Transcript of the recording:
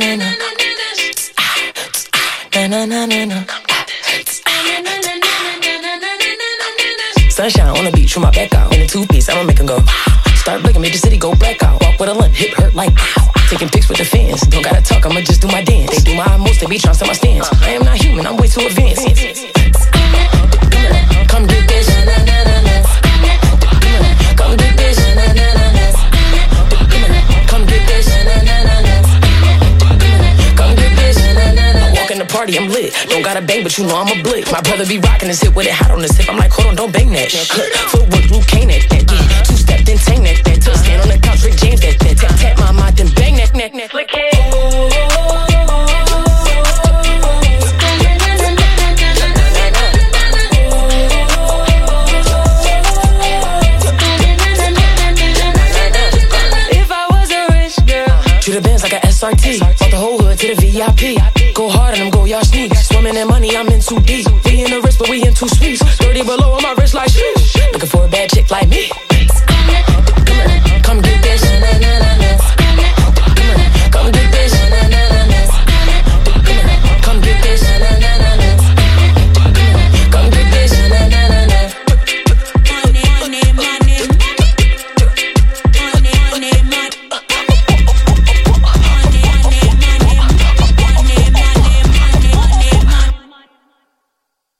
Sunshine on the beach with my back out. In a two-piece, I'ma make him go. Start blinking, make the city go blackout. Walk with a limp, hip hurt like ow. Taking pics with the fans. Don't gotta talk, I'ma just do my dance. They do my most, they be trying to my stance. I am not human, I'm way too advanced. Come get this. Come get this. Come get this. Come get this. I walk in the party, I'm lit. Don't gotta bang, but you know I'm a blick. My brother be rocking his hip with it hot on his hip. I'm like, hold on, don't bang that. Footwork, blue cane that. Yeah, two-step, then tang that. Stand on the couch, Rick James that. Tap, tap my mind, then bang that. Flick it. To the Benz like a SRT. Bought the whole hood to the VIP. Go hard on them, go y'all sneaks. Swimming in money, I'm in too deep. We in the wrist, but we in two sweets. 30 below on my wrist like sheesh. Looking for a bad chick like me.